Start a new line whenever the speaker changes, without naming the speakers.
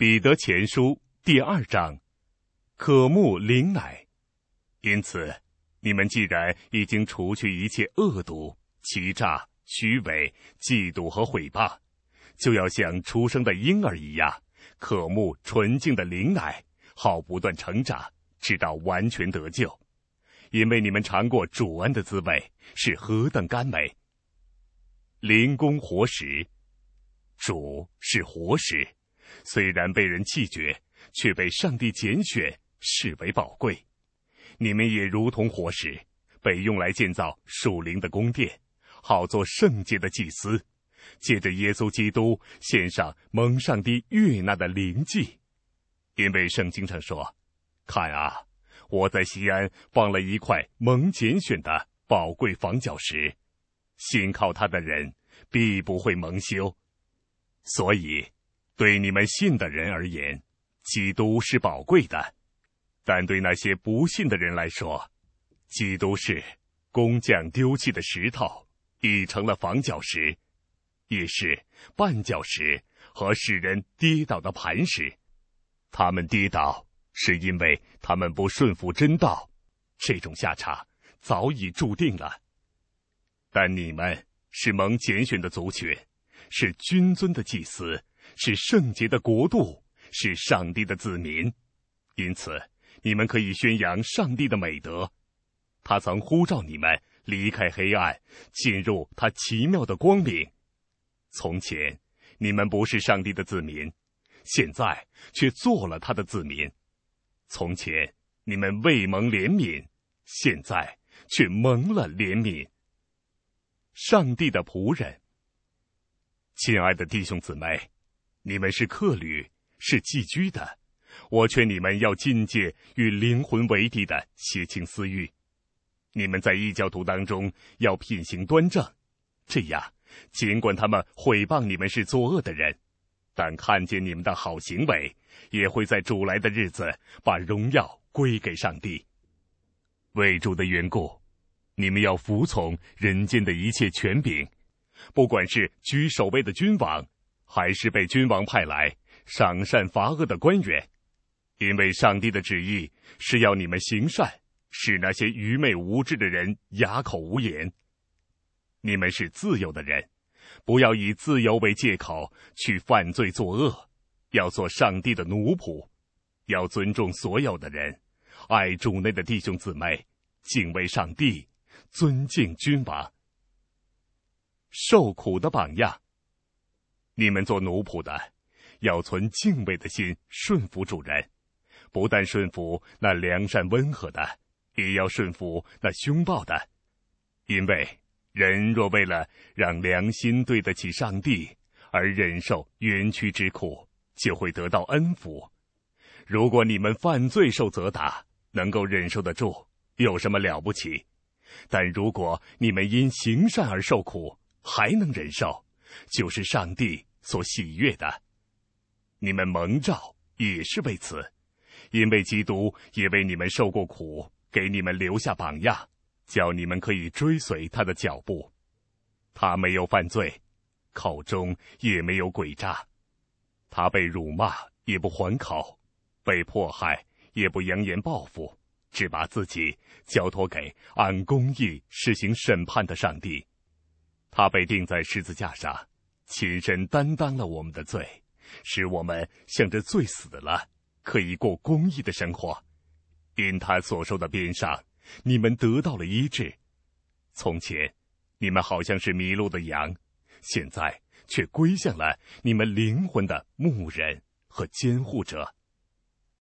彼得前书第2章，渴慕灵奶。因此，你们既然已经除去一切恶毒、欺诈、虚伪、嫉妒和毁谤，就要像出生的婴儿一样，渴慕纯净的灵奶，好不断成长，直到完全得救。因为你们尝过主恩的滋味，是何等甘美。灵宫活石，主是活石，虽然被人弃绝，却被上帝拣选，视为宝贵。你们也如同活石，被用来建造属灵的宫殿，好做圣洁的祭司，借着耶稣基督献上蒙上帝悦纳的灵祭。因为圣经上说，看啊，我在西安放了一块蒙拣选的宝贵房角石，信靠他的人必不会蒙羞。所以对你们信的人而言，基督是宝贵的，但对那些不信的人来说，基督是工匠丢弃的石头，已成了房角石，也是绊脚石和使人跌倒的磐石。他们跌倒是因为他们不顺服真道，这种下场早已注定了。但你们是蒙拣选的族群，是君尊的祭司，是圣洁的国度，是上帝的子民。因此你们可以宣扬上帝的美德。他曾呼召你们离开黑暗，进入他奇妙的光明。从前你们不是上帝的子民，现在却做了他的子民。从前你们未蒙怜悯，现在却蒙了怜悯。上帝的仆人，亲爱的弟兄姊妹，你们是客旅，是寄居的。我劝你们要禁戒与灵魂为敌的邪情私欲。你们在异教徒当中要品行端正，这样尽管他们毁谤你们是作恶的人，但看见你们的好行为，也会在主来的日子把荣耀归给上帝。为主的缘故，你们要服从人间的一切权柄，不管是居首位的君王，还是被君王派来赏善罚恶的官员。因为上帝的旨意是要你们行善，使那些愚昧无知的人哑口无言。你们是自由的人，不要以自由为借口去犯罪作恶，要做上帝的奴仆，要尊重所有的人，爱主内的弟兄姊妹，敬畏上帝，尊敬君王。受苦的榜样，你们做奴仆的，要存敬畏的心顺服主人，不但顺服那良善温和的，也要顺服那凶暴的。因为人若为了让良心对得起上帝而忍受冤屈之苦，就会得到恩福。如果你们犯罪受责打，能够忍受得住，有什么了不起？但如果你们因行善而受苦，还能忍受，就是上帝所喜悦的。你们蒙召也是为此，因为基督也为你们受过苦，给你们留下榜样，叫你们可以追随他的脚步。他没有犯罪，口中也没有诡诈。他被辱骂也不还口，被迫害也不扬言报复，只把自己交托给按公义施行审判的上帝。他被钉在十字架上，亲身担当了我们的罪，使我们向着罪死了，可以过公义的生活。因他所受的鞭伤，你们得到了医治。从前你们好像是迷路的羊，现在却归向了你们灵魂的牧人和监护者。